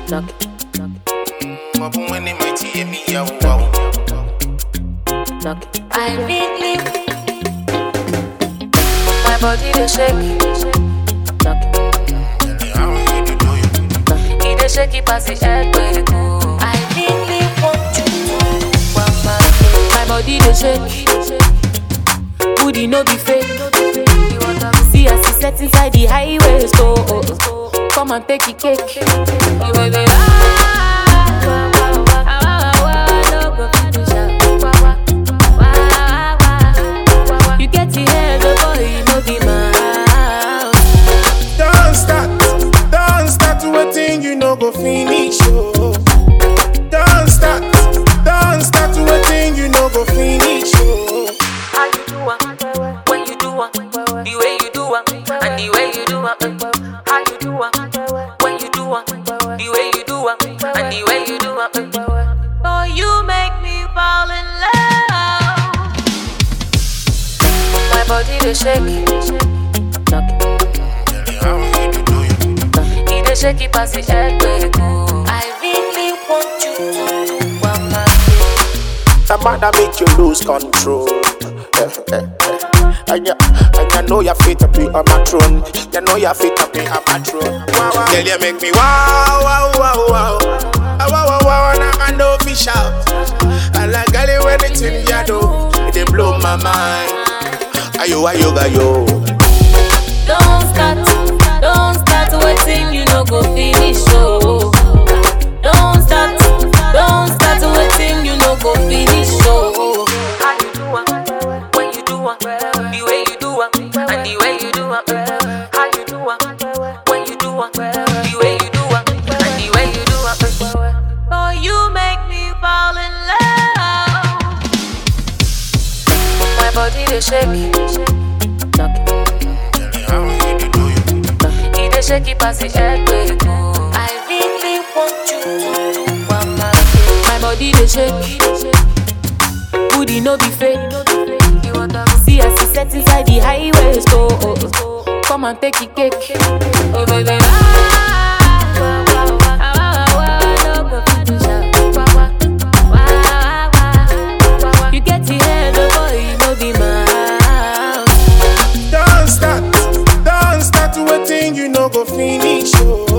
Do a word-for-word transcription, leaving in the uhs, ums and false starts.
knock it, knock it. When they might hear me, yeah, wow. Knock it. I really, my body they shake. Knock it. He dey shake it past the head where it go. I really want you to want my body dey shake. Booty no be fake. See as he set inside the highway store. Come and take the cake. You will be you get the head, the boy, no be mine. Don't start, don't start waiting, you know go finish, oh. Don't start, don't start waiting, you know go finish, oh. How you do it, when you do it, the way you do it, and the way you do it. How you do it, when you do it, the way you do it, and the way you do it. Oh, you make me fall in love. My body they shake, knock it. He dey shake it past the head where it go. I really want you to want my The man that make you lose control. And you, and you know you're fit to be on my throne. You know you're fit to be on my throne. Wow, wow. Girl, you make me wow, wow, wow, wow. Wow, wow, wow, and I know fish out. I like girl, when it's in you do, it blow my mind. Ayo, ayo, ayo. Don't start, don't start waiting, you know go finish, oh. Don't start, don't start waiting, you know go finish, oh. How you do it, when you do it, the way you do it, and the way you do it. How you do it, when you do it, the way you do it, and the way you do it. Oh, you make me fall in love. My body they shake, knock it. He dey shake it past the head where it go. I really want you to want my my body dey shake. Booty no be fake. See as he set inside the highway store. Come and take the cake. Oh baby, you get the head, the boy, no be mine. Don't start, don't start waiting, you know go finish, oh.